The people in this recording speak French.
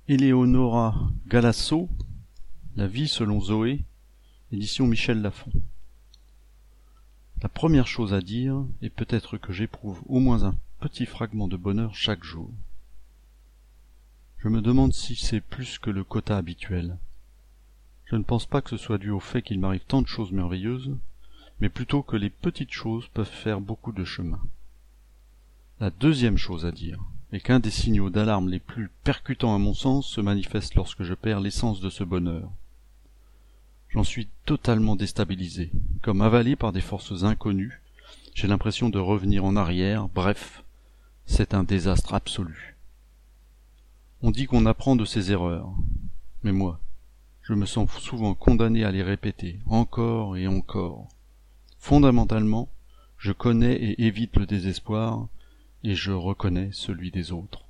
Eleonora Galasso, La vie selon Zoé, édition Michel Lafon. La première chose à dire est peut-être que j'éprouve au moins un petit fragment de bonheur chaque jour. Je me demande si c'est plus que le quota habituel. Je ne pense pas que ce soit dû au fait qu'il m'arrive tant de choses merveilleuses, mais plutôt que les petites choses peuvent faire beaucoup de chemin. La deuxième chose à dire est qu'un des signaux d'alarme les plus percutants à mon sens se manifeste lorsque je perds l'essence de ce bonheur. J'en suis totalement déstabilisé, comme avalé par des forces inconnues, j'ai l'impression de revenir en arrière, bref, c'est un désastre absolu. On dit qu'on apprend de ses erreurs, mais moi, je me sens souvent condamné à les répéter, encore et encore. Fondamentalement, je connais et évite le désespoir, et je reconnais celui des autres.